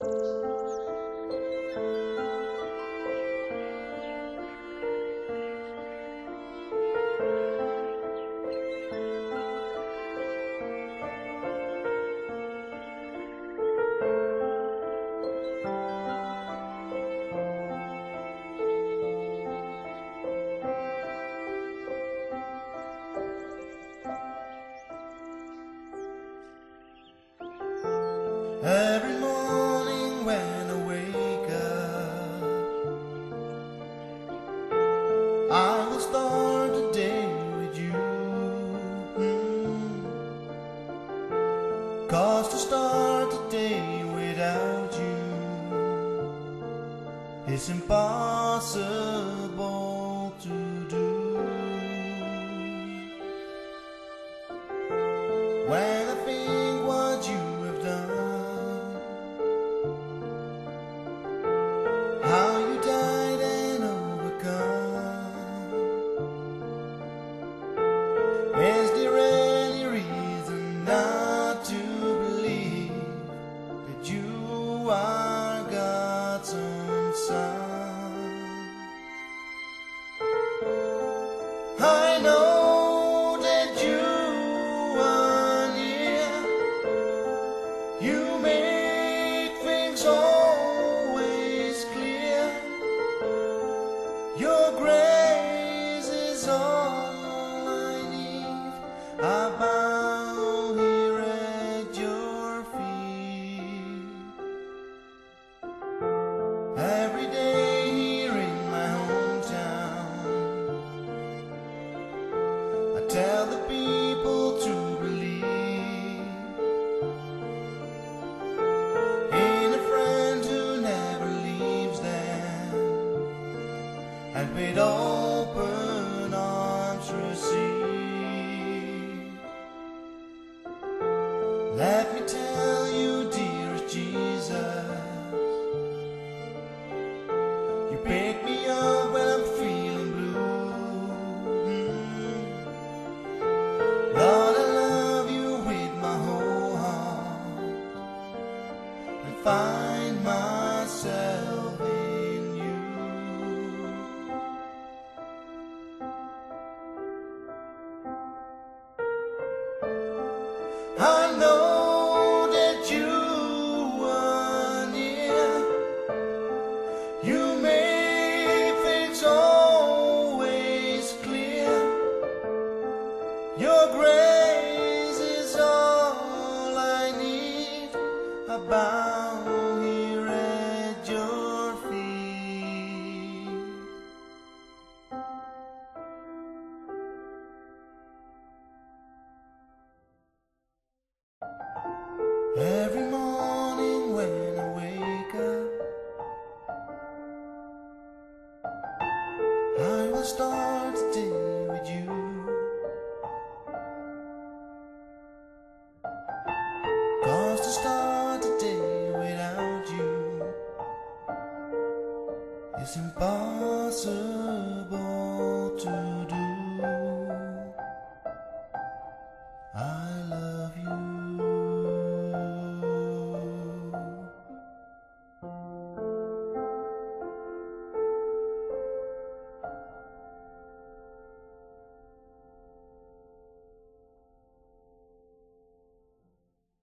Every morning when I wake up, I will start the day with you. 'Cause to start the day without you is impossible to do. When I think what you have done, how you died and overcome, is there any reason not to believe that you are God's own son? I know that you are near. You make things always clear. Your grace is all I need. I bow here at your feet. Every day here in my hometown, I tell the people to believe in a friend who never leaves them, and with open arms receive. Let me tell you, dearest Jesus, you pick me up when I'm feeling blue. Lord, I love you with my whole heart and find myself in you. I know that you are near. You make things always clear. Your grace is all I need. I bow here at your feet. Every morning when I wake up, I will start the day with you. 'Cause to start the day without you is impossible.